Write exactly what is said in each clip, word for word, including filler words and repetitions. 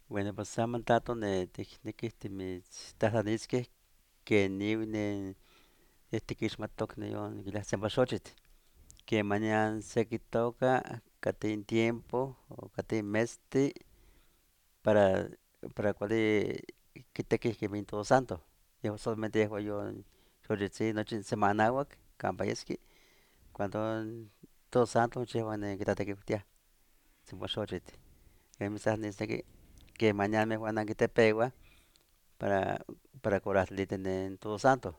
Bueno, pues samantato ne tiknekihti mitstahtlaniskeh keniuh ne tikixmatok yon nikilia cempasúchitl kemanian seki toka kateh tiempo o kateh mestli para para kuali kitekih kemih in todo santo, yehua solamente yehua yon xochitzin nochi semanauak kampa yeski cuando todo santo nochi yehua kitlatekiwitiah cempasúchitl, kemih kemanian yehuan ankitepewah para para kiwalahtilitih in todo santo.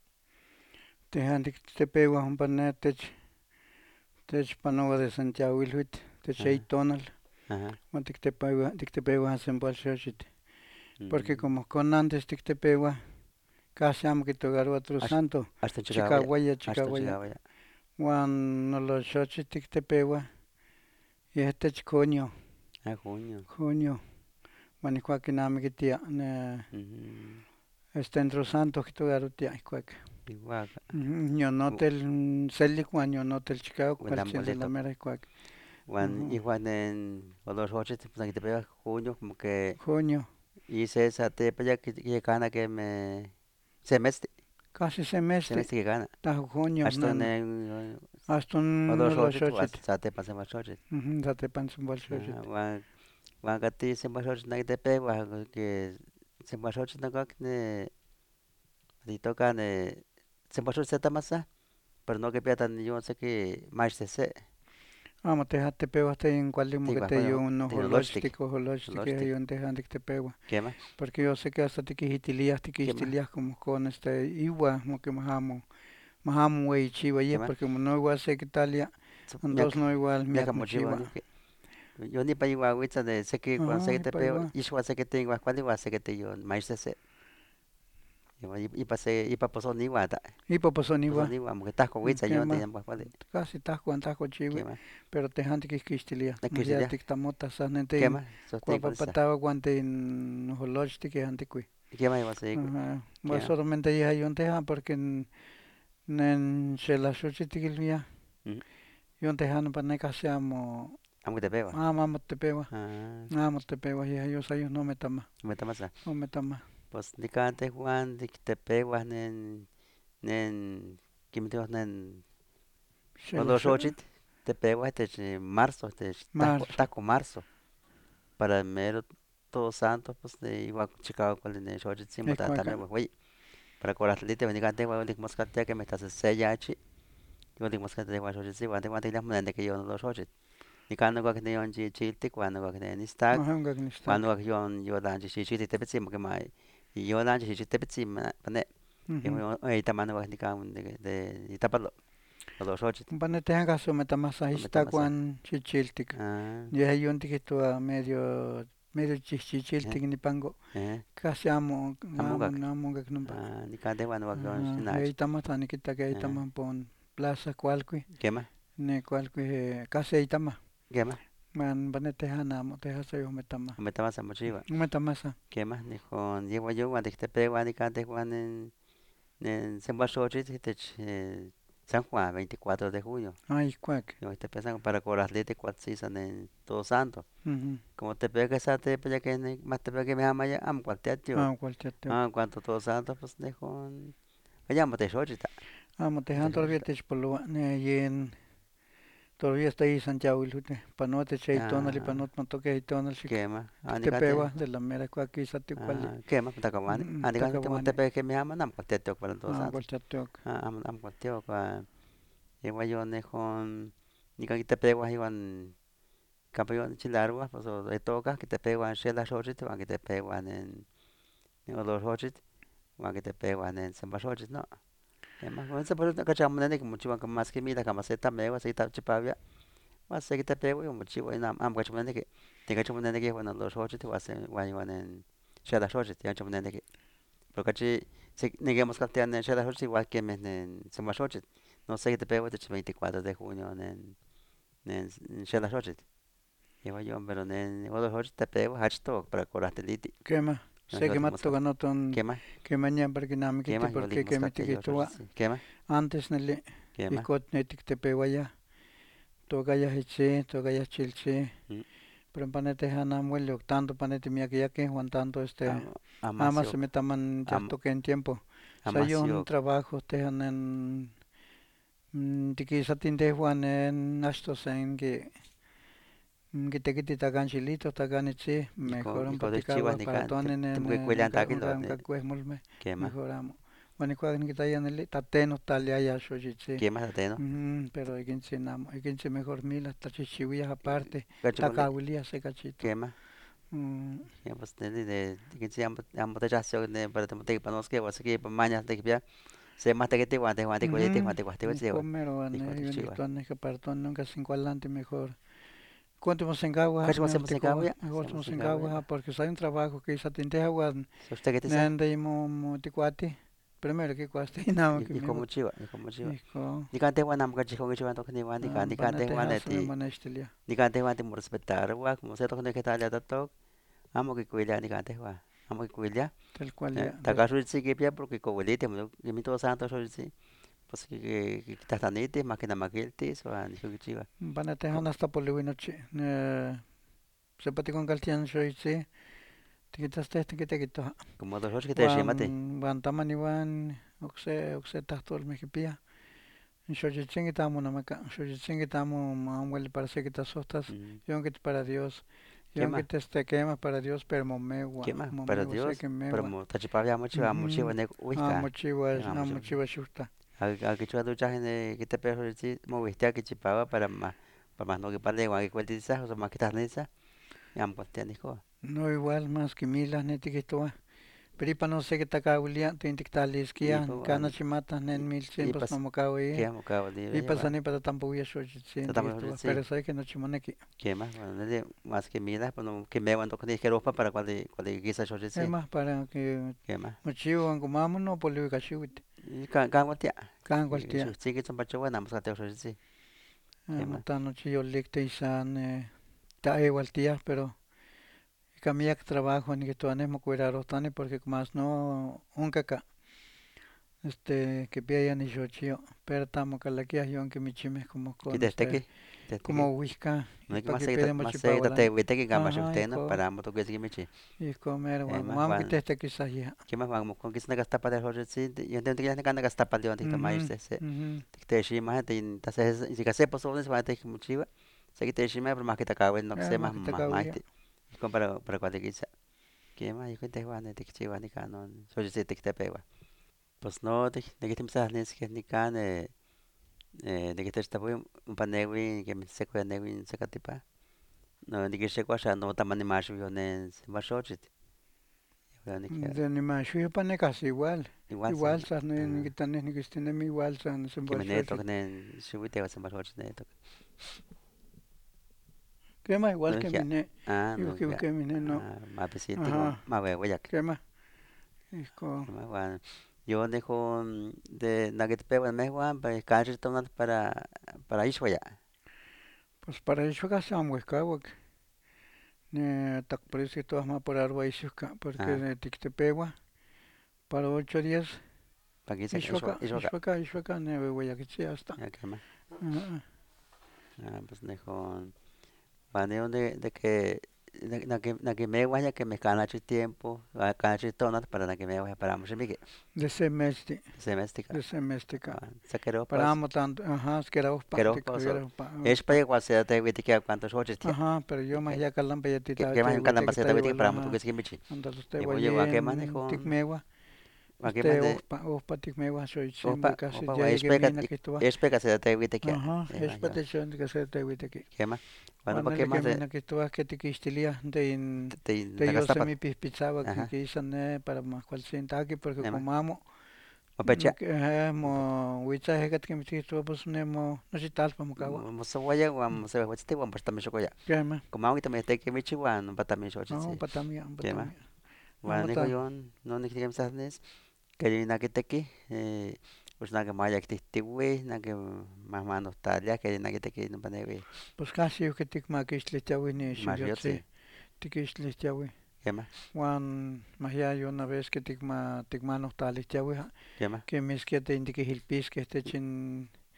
Tejan tiktepewah ompa ne tech techpanowa de Santiago ilhuitl tech eyi Ajá, tonal ajá, uan tiktepewah tiktepewah sempalxochitl, porque mm, como ihkon antes tiktepewah casi amo kitocarowa otro ax- santo, axton chikawaya, chikauaya axton chikauaya, chikawaya. uan noloxochitl tiktepewah yeh tech junio, Ah, junio. junio, uan ihkuak kinamikitia ne Ujú, este entro santo kitocarotia ihkuak. igual, Ujú, Yon notel selik uan yon notel chikauak igual kualtzin san la amuleto. mera ihkuak. Juan, Ujú, igual en Olorochit, pues aquí te pega junio, como que Junio, hice esa tepa ya que que gana que me semestre, casi semestre, semestre que gana. tajo junio, Hasta nan, en hasta un Olorochit, o noloxochitl, hasta tepa se machochit. ujú, satepan Ajá, sembalxochitl. Juan, Juan Gati se machochit na que te pega, que se machochit na que ne, si toca ne, se machochit se tamasa, pero no que piatan yo sé que más se se, Amo teja tepewah te in kuali tigua mokete bueno, yon tecnológico, oholochtik, oholochtik, keh tecnológico. yon tejan tiktepewah. ¿Qué más? Porque yo sé que hasta tikihitiliah, ¿Qué más? tikixtiliah como con este iwa, moke mahamo, mahamo weichiwa ¿Qué yeh, más? porque no igual se quitalia, dos no igual Miaka miak mochiwa mochiwa. nihki. Yo nipa iuauitza de seki cuando Ajá, seki ipa tepeo, igual. ixua seki tingua kuali ua seki tiyo maixtese. Ipa se ipa posoni iua ta. Ipa posoni Posoni iwa, iua mo tahko uitza yon kema, tiyan kuali. casi tahkuan tahko chiwi, Kema. pero tejan tikixtiliah, ya Nakixtilia. tiktamota sa nente in Kema. Sosti kuali sa. kuapapatawa guante in oholochtik kehan tikui. Kema iua se ikui. Ajá, pues Kema. solamente yeh yon tejan porque nen xelaxochitl tikilwiah, Mm. yon tejan ompa nekah se amo, Amo tepeva. amo amo tepewah, Ah, amo tepewah, yeh yon sa yon ometamah, metamasa. ometamah. Pues nikan tehuan tiktepewa nen nen kimitiwa nen Xelaxo, oloxochitl. Tepewa itech marzo, itech tahko marzo, tahko marzo. Para mero Todos Santos, pues de igual chicao cual de xochitzin ihkuaka, motatameh wehweyi. Para kualahtilitih uan nikan tehwan onikmoskaltia kemeh tlaseseyachi, onikmoskaltia tehwan xochitzin uan tehwan tikniah moneneki yon oloxochitl. Nikan nokuak yon chichiltik uan nokuak nen istak, ajá, onkak uan nistak. nokuak yon yolan chichiltik tepitzin porque ma yolan chichiltik tepitzin pa ne. Ujú. Yehuan oeyitamah nokuak nikan de de itapalo oloxochitl, Ompa netejan casi ometamah sa istak ometamasa. uan chichiltik. Ah, Yeh yon tikihtowa medio, medio eh, chihchichiltik nipanko, eh, casi amo, amo amo, onkak. amo onkak nompa. Ah, nikan tehwan nokuak yon Ajá, xinach. eitamah sa nikitak Ah, eitamah ompa on plaza kualkuih, kemah, ne kualkuih casi eitamah. kemah, Uan ompa netejan amo, tejan sa yohmetamah. ometamasa mochiwa. Ometamah sa. Kemah nihon yeua yo uan tiktepewa nikan tehwan nen nen sempalxochitl itech eh, San Juan veinticuatro de junio. Ah, ihkuak. Yo tepesan para kualahtilitih kualtzisa nen Todo Santo. Ujú. Como tepea que sa tepa ya que mah tepea que amaya amo kualtiatio. Amo kualtiatihtok. Ah, cuanto Todo Santo pues nehon ayamo techxochita. Amo tejan todavía Techxochita. techpolowa, ne yen todavía está ahí Santiago ilhuitl, panoa tech eyi tonali, Ah, panoa matokeh eyi tonal xik kemah. Ah, nikan te. tiktepewah de la mera kuak kisa tikuali. Ah, kemah takawani. Ujú, Ah, nikan tengo takawani, tepea que amo amo kualtiatio para Todo amo Santo. kualtiatihtok. Ah, amo amo kualtio kuan yeua yo nehon nikan kitepewah iwan kampa yon chilarua pues etoka kitepewah xelaxochitl uan kitepewah nen nen oloroxochitl uan kitepewah nen sempalxochitl no. Kemah uan sempalxochitl okachi amo moneneki mochiua maski mitak kanpa se tlamewa se chipawia uan se kitepewa iwan mochiwa ino amo okachi moneneki. Okachi moneneki yehua noloxochitl uan se uan iwan nen xelaxochitl yon okachi moneneki. Pero okachi seki nikimoskaltia nen xelaxochitl igual kemeh nen sempalxochitl. No se kitepewa itech veinticuatro de junio nen nen xelaxochitl. Yeua yon pero nen oloxochitl tepewa achtoh para kualahtiliti. Kemah, Yon sekimatok yotikmoskaltia. noton Kemah, kemanian para kinamikiti kemah porque kemih yolikmoskaltia tikihtowa yoxoxitzi. Kemah, antes neli kemah. ihkon ne tiktepewayah, tokayah itzin, tokayah chiltzin, Mm. pero panete hanamuelo tanto panete miakiyaki Juan tanto este Am- ama se Amasio, metaman ya am, toque en tiempo sa yo un Amasio, trabajo te hanan tiki sa tinte Juan en nastos en que que te quiti tagan chilito tagan itzi Iko, mejoran Iko de Chivas, paticagua nica, para tonen en Timque Cuelian nunca Taquilo, nunca nunca cuesmolme quema, mejoramos bueno cuando que tayan el tateno talia ya shoyitzi. quema, Tateno, Ujú, pero hay quien se enamo, hay quien se mejor mil hasta chichihuillas aparte, Gachicole, tacahuilías se cachito. quema, Mm, ya pues, de, de, que si ambos, ambos de chasio, de, para te monte, para nos que, vas aquí, para mañana, te que se mata que te guante, guante, guante, ujú, guante, guante, ni guante, comer Iko ane, de yo ni Chivas. que ni que partón nunca cinco adelante mejor. Cuánto en gagua, Cachimo me siempre se anticoa, cambia, mejor siempre somos se en cambia. gagua porque hay un trabajo que se atende agua, So usted que te sa, nende y mo mo ticuati, primero que cuaste y nada que y me como voy. chiva, y como chiva. Hijo, Ni cante guanam cachijo que chiva toque ni guan, ni can, ni cante panate guan hasa me ti, manestilia, ni cante guan ti mo respetar, gua, como se toque que tal ya tato, amo que cuida ni cante gua, amo que cuida. tal cual ya, Taka shulsi que pia porque cobolete, mo que mi todo santo shulsi, pues que que que tatanite, máquina maquilti, so an que chiva. panate hasta por lo noche, se pati con caltian soy sí. Tikitaste tikitekito Como dos horas que te shimate, wan wan tamani wan okse okse tahtol mejipia shoyichingi tamo namaka shoyichingi tamo mamuel parece que te asustas yo que para Dios ¿qué yo que más? te este quema para Dios pero momegua ¿Qué más? Para momegua sé Dios, que pero megua mo tachipabia mo chiva, mo chiva mhm ne amo uika. chiva amo chiva shusta A que chua ducha gente que te pejo si mo vestia que chipaba para más para más no que pale igual que cualquier o sea más que estás nesa ya me conté ni co no igual más que milas netikito Peripa no sé qué takaulia y tintiktaliskia pues kana an chimata nen mil cien y pues pas no makawi que amo cabo de y lleva pasani para tampoco ya soy siente que tratamos de esto sí pero sé que no chimoneki que más bueno no de más que mira pues no que me aguanto con que ropa para cuando cuando quizás yo es sí más para que que más mochivo angumamo no por lo que chiwit y can can guatia kan y cualtia eso sí que son pacho bueno más que yo sí que más matano chillo licte isan ta e waltia pero camilla que trabajo ni que tú anes mo cuidar tani porque más no un caca este que pilla ni yo chio pero tamo calaquia yo que mi chimes como que con te esté este que te esté que como whisca no y hay que para más que se pedimos más se te chipagualan vete que gama ajá usted no hijo para moto que sí me che y comer eh guan más mam que te Juan este quizás ya ¿qué más vamos con que se naga tapa de hoje sí yo entiendo que ya se gana gasta para de mhm más se mhm te shi más te entonces si que se pasó de se te que muchiva sé que te shi más pero más que te acabo no eh sé más más que te más más caulia te y con para para cuando que se que más yo que te van te que chiva ni cano soy se te que te pega pues no te de que te empiezas ni que ni can eh eh de que te está muy un panewi que me se cuida newi se catipa no de que se cuasha no tamani más yo ne se va shochit yo ni que de animal shui pane casi igual igual se igual sa ni ni que tan ni que estén igual sa no se que me neto bolshochi que ne shubite va se va shochit neto crema igual no que dije, mine ah, digo no, que ya, que mine no ah, más pesito, como, ajá más huevo, ya que, crema hijo más bueno. Yo dejo de nugget pego me juan para caer tomar para, para eso ya. pues para eso que hacemos huescawak ne tak precio todas más por arba ishuka porque Ah, de tiktepegua para ocho días para que se eso, ishuka eso acá, ishuka ishuka ne hueya que sí hasta ya que más. ajá Ah, pues dejo, van de, de que, na na que, na que me vaya que me cana tiempo, cana tomar para na que me vaya para mucho mique, de semestre semestre. de semestre Ah, saquero para pas, amo tanto ajá es que era ospa quero te pas, era ospa es para igual se te vete que cuántos ocho tía. ajá pero yo más ya calan pe ya Que tita que más te un canal huite que más se está te vete igual para moto que ajá se michi. anda usted Y voy a que más guayen dejo tikmewa a que más este de ospa ospa tikmewa soy opa siempre casi opa ya wa llegué espeka mina que esto espeka se te vete que ajá eh es más yo petición de que se te huite que que más cuando para cuando que le que más de mina que esto que te quistilia de in- te de na yo gasta se pa mi pispizaba que ajá que isan eh, para más cual sienta aquí porque eh más como amo o no pecha que eh, o pecha mo huicha es que me tisto pues ne mo no si tal pa mo kawa mo so vaya wa mo se va te wa pues también choco ya que me como ahorita me te que michi wa no para también choco no sí patamia que más patamia wa amo ni ko tan yon no ni que me sabes que na que te que eh pues na que maya que te güey na que más más nostalgia que na que te que no para ne pues casi que tik ma que le chawi ni más yo yo sé sí tik le chawi que más Juan Magia yo una vez que tigma tigma no tal chawi que más que mis que te indique hilpis que este chin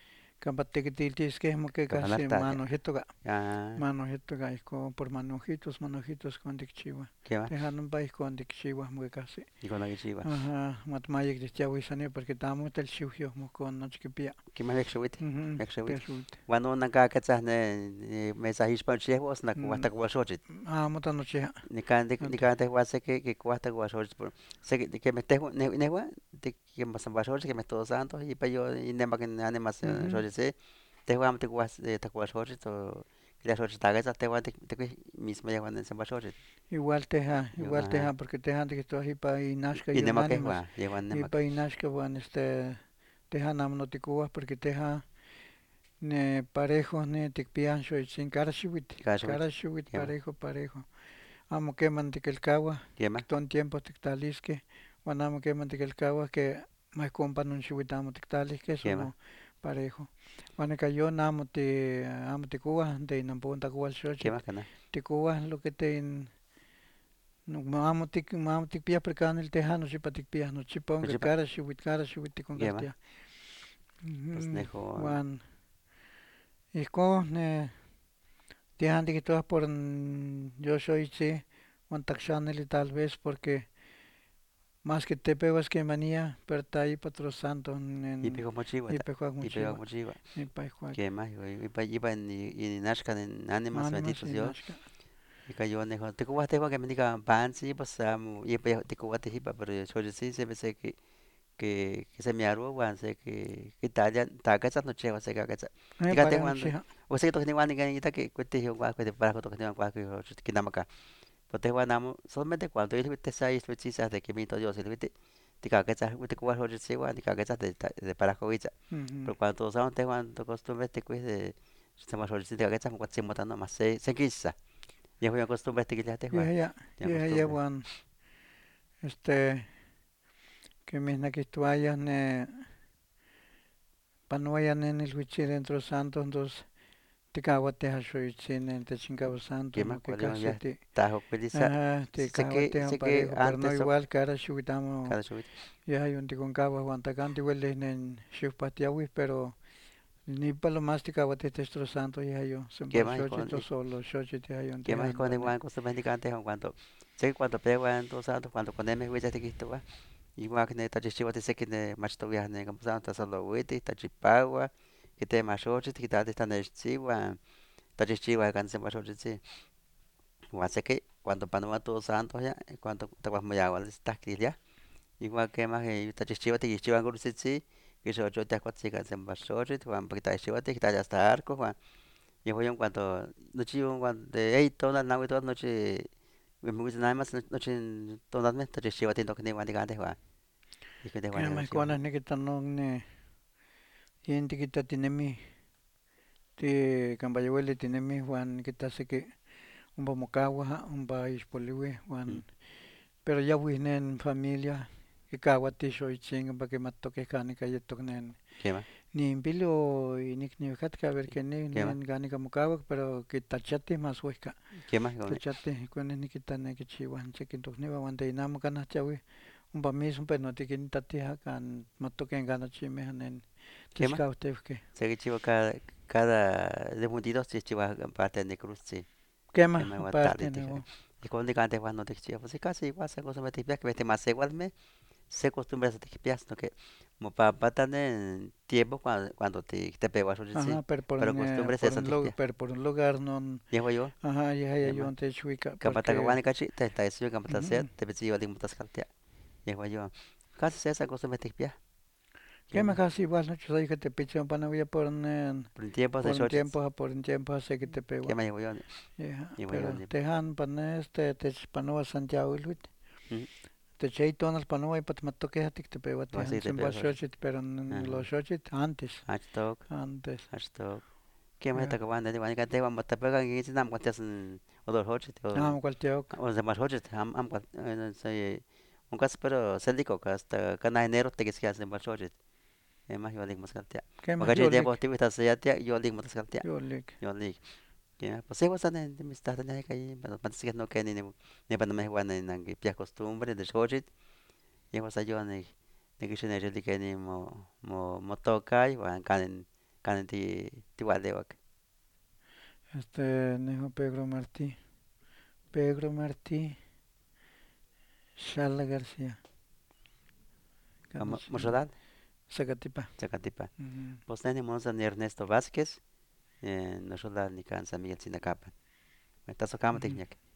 campa tequitiltisque mo que casi Capanaltatia. manojetoga, Ah, manojetoga iko por manojitos, manojitos con dicchiwa. ¿qué más? Tejan país con dicchiwa mo casi. Y con la que chiva. Ajá, matmayek de chawisane porque estamos del shugio mo con noche que pia. ¿Qué más vexuit? Mhm, Vexuit. pesult. Bueno, naka katsah ne mesa hispan chehos na kuasta kuasochit. Ah, mota noche. Ni kan de ni kan de kuase que que kuasta kuasochit por sé que que me tejo ne negua de que más kuasochit que me todos santos y pa yo y nema que ane más Mhm. sochit se te juam te kuas de ta kuasochit o que la sochit taga te juam te te mismo ya cuando se kuasochit. Igual teja, Yo igual ajá. teja porque teja de que estoy ahí para inashka Y yo nema que ánimas juan, llevan y nema que. para inashka van este teja nam no te cubas porque teja ne parejo ne te pian soy sin cara shibit, Kashuit. cara shibit Lleva, parejo parejo. Amo que man te el cagua, lleva, ton tiempo te talisque, amo que man te el cagua que más compa no shibit amo te talisque lleva, solo parejo. Bueno, que yo namo te amo te cuba de no punta cuba lleva shochit, cana. te cuba lo que te no mamo tik mamo tik pia perkan el tejano si patik pia no chiponga Kuchipa, cara shibit cara shibit con lleva, galtia. pues Mhm. nejo. Juan, y con eh tihan que todas por mm, yo soy sí, un taxanel tal vez porque más que te pegas que manía, pero está ahí patro santo Y en pico mochigua, y pejuag y pico muchigua, mochigua. y pejuag Que más, y pa iba en y nashkan en ánimas ánimas benditos y yo. nashka. Y cayó nejo. Te cuba te que me diga pan sí, pues amo. Y pa te cuba te hipa, pero yo sí se me sé que que que se me arruga, wan sé que que talla, ta que esas noches va a ser que esa. Eh Diga te para cuando. noche, O sea que tú ni wan ni que que cuete yo gua que te para que te gua que que nada más. Pues te guardamos solamente cuando yo te sai precisa de que mi todo Dios, el te cagas, te cuas hoy se va, te cagas de de para coisa. mhm. Pero cuando usamos te cuando costumbre te cuis de se más hoy te cagas como se mata más se se quizá. Ya voy a costumbre te que ya te Y va. ella, Ya y ella costumbre. wan este que mis naquistuayas ne panuayan en el huichil dentro santo entonces te cago te soy sin en te chingabo santo ¿Qué más mo que cuando casi ya te tajo cuiliza? ajá, te Sé que cahuatean sé que parejo, pero no antes igual que ahora subitamos, cada subida. ya hay un ticón cabo aguantacante igual en Shupatiawi, pero ni para lo más te cahuate te santo ya yo, se ¿Qué va más con xochito solo, xochito hay un qué más tejan con pane. igual costumbre antes cuando sé que cuando pego en todos santos cuando con M huella te quisto va. Igual que ne tachi chiva te sé que ne machto viaja ne como santo solo huite tachi pagua que te machoche que te están de chiva tachi chiva kan se machoche sí. Igual sé que cuando panoma todos santos ya cuando te vas muy agua está que ya igual que más que tachi chiva te chiva con sí sí que yo yo te acuerdo que se machoche Juan porque tachi chiva te quita hasta arco Juan y voy en cuanto noche cuando de hey toda la noche toda noche me gusta nada más noche todas las noches tachi chiva te toque ne guante gante Juan y que te Que guante me chiva. conas ne que tan no ne, gente que tiene mi, te cambayuele tiene mi Juan que te hace que un bomocagua, un país poliwe, Mm. Juan, pero ya winen en familia, que caguate soy ching para que me toque cane que ya toquen ¿Qué más? ni pilo y ni ni kat ka ver que ni ¿Qué más? ni gani como cabo pero que tachate más huesca ¿Qué más con tachate con ni que tan que chiwan chekin to ni wan de nam kana chawi un pa mis un no te kin tati ha kan mato que gana chime hanen qué más? tishka usted que Sé que chivo cada cada de mundidos sí chivo parte de cruz sí. qué ¿Qué más más igual tarde aparte tica. no Y cuando diga antes cuando te chivo pues casi igual se cosa me te que vete más igual me se costumbre a te pias no que como para pata en tiempo cuando cuando te te pego a sí. ajá pero por Pero un eh, costumbre es por esa un te lugar pia. pero por un lugar no Llevo yo. ajá ya ya ¿Qué yo más? antes chuica Capata que porque guane cachi te está eso capata sea ujú. te pedi yo de mutas caltea. Llevo yo. Casi esa costumbre te pia. ¿Qué ¿Qué más más? casi igual no yo que te picho para no voy a por un Por el tiempo de por un shorts. tiempo por un tiempo sé que te ¿Qué pego. más llevo yo? Yeah, Llevo yo. pero tejan panes te te panua Santiago Luit. Mm. Te chei tonas panua y pat mato que hatik te pego Igual sí tejan que te sin va pego shorts. shochit pero en Ajá. los shochit antes Hashtag, antes. hashtag. Kaya may Yeah. tagawan dati wani kate wan matapaga ngi sinam kwatas odor hochit o Ah, cual teok. o zamas hochit am am kwat say un kas pero seliko kas ta kana enero te kis kas zamas hochit e mas yolik mas kaltia ¿Qué más bagaje de bo yolik? tiwi ta sayatia yolik mas kaltia Yolik. yolik ya pues se wasan en mis ta tanya kai pero patas que no keni ne ne pa me wan en ngi pia costumbre de hochit y wasa yo ne ne kishne jeli keni mo mo mo tokai wan kanen kanin ti tiwalewak. Este, nejo Pedro Martí, Pedro Martí, Shala García, Canis, Moxodal, Zacatipa. Zacatipa. Ujú. Pues nene monza ni Ernesto Vázquez, eh, noxodal ni kan San Miguel Sinacapan. Metazo kama Ujú. tikñak.